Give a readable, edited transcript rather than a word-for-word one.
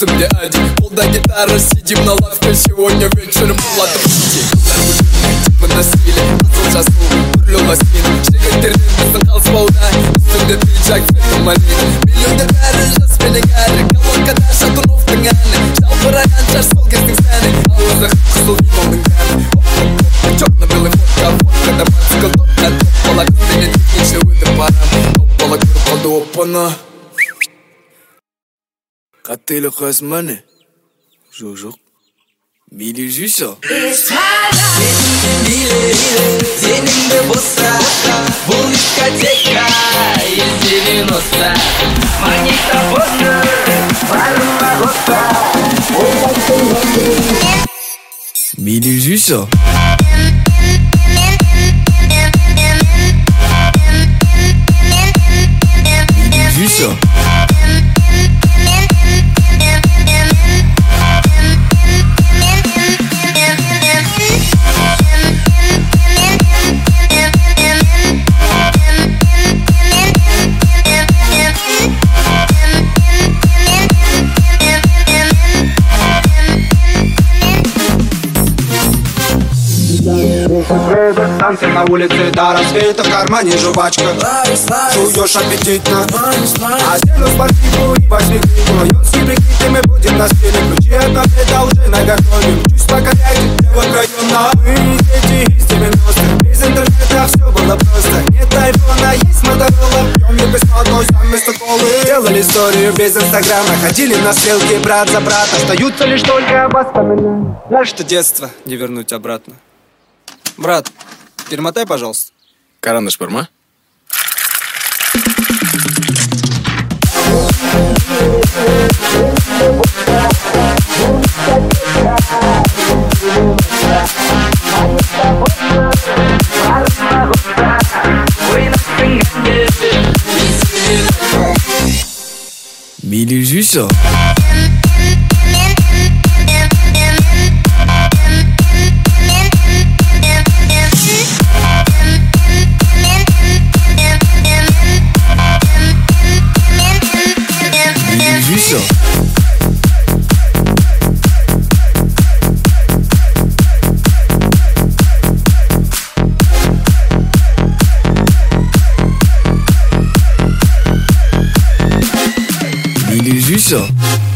Üstümde один, колда гитара, сидим на лавке. Сегодня вечером болады пути. Типа насилие, асыл жасыл, түрлі ластин. Жігіттерден біздің қалыспауда. Үстімде пиджак, цветі малина. Миллионда бәрі жас менің әрі. Колонкада Шатуновтың әні. Жалбыраған шаш сол кездің сәні. Ауызы қызыл лимонның дәмі. Черно-белый фотка, фоткада мацкал. Топ бала қызбенен екінші өтіп барам. Топ бала көріп қалды опаны. Қаттайлы қасым әне? Жоқ. Мейлі жүйсі? Деніңді боста, бұл дискотека из 90. Магнитофонды, барыма қоста. Мейлі жүйсі? Мейлі жүйсі? Танцы на улице до рассвета, в кармане жвачка. Жуешь аппетитно, одену спортивку и возьми книгу. Юнские прикиды, мы будем на стиле. Ключи от обеда уже наготове. Учусь покорять, дело втроем, но мы дети из 90-х. Без интернета все было просто. Нет айфона, есть моторола. Пьем не бесплатно, сами стоколы. Делали историю без инстаграма. Ходили на стрелки брат за брат. Остаются лишь только воспоминания. Жаль, что детство не вернуть обратно. Брат, перемотай, пожалуйста. Карандаш бар ма? Мейлі жүйсі? Мейлі жүйсі?